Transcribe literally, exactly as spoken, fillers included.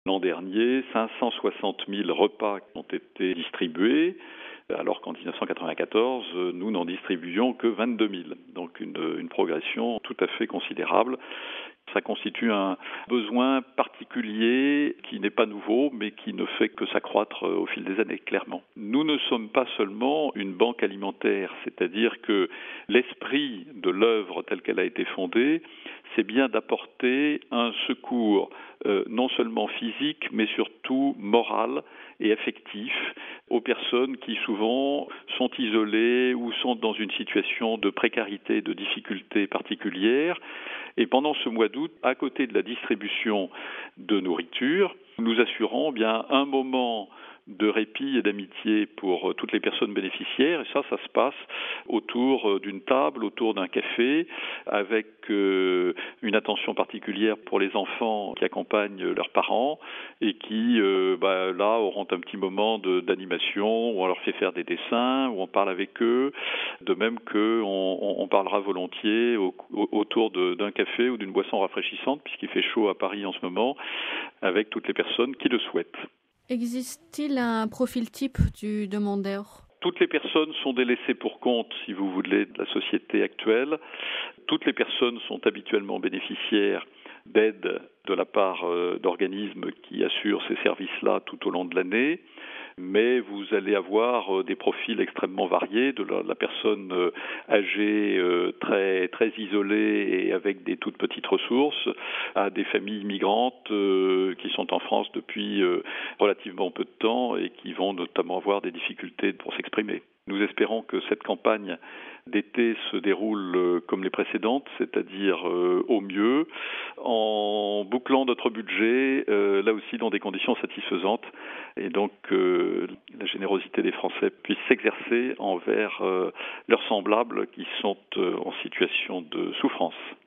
L'an dernier, cinq cent soixante mille repas ont été distribués, alors qu'en dix-neuf cent quatre-vingt-quatorze, nous n'en distribuions que vingt-deux mille. Donc une, une progression tout à fait considérable. Ça constitue un besoin particulier qui n'est pas nouveau, mais qui ne fait que s'accroître au fil des années, clairement. Nous ne sommes pas seulement une banque alimentaire, c'est-à-dire que l'esprit de l'œuvre telle qu'elle a été fondée, c'est bien d'apporter un secours euh, non seulement physique, mais surtout moral et affectif aux personnes qui souvent sont isolées ou sont dans une situation de précarité, de difficulté particulière. Et pendant ce mois d'août, à côté de la distribution de nourriture, nous assurons bien un moment de répit et d'amitié pour toutes les personnes bénéficiaires. Et ça, ça se passe autour d'une table, autour d'un café, avec euh, une attention particulière pour les enfants qui accompagnent leurs parents et qui, euh, bah, là, auront un petit moment de, d'animation où on leur fait faire des dessins, où on parle avec eux, de même qu'on on, on parlera volontiers au, au, autour de, d'un café ou d'une boisson rafraîchissante, puisqu'il fait chaud à Paris en ce moment, avec toutes les personnes qui le souhaitent. Existe-t-il un profil type du demandeur ? Toutes les personnes sont des laissés pour compte, si vous voulez, de la société actuelle. Toutes les personnes sont habituellement bénéficiaires d'aide de la part d'organismes qui assurent ces services-là tout au long de l'année. Mais vous allez avoir des profils extrêmement variés, de la, la personne âgée très très isolée et avec des toutes petites ressources, à des familles migrantes euh, qui sont en France depuis euh, relativement peu de temps et qui vont notamment avoir des difficultés pour s'exprimer. Nous espérons que cette campagne d'été se déroule comme les précédentes, c'est-à-dire euh, au mieux, en bouclant notre budget, euh, là aussi dans des conditions satisfaisantes, et donc euh, la générosité des Français puisse s'exercer envers euh, leurs semblables qui sont euh, en situation de souffrance.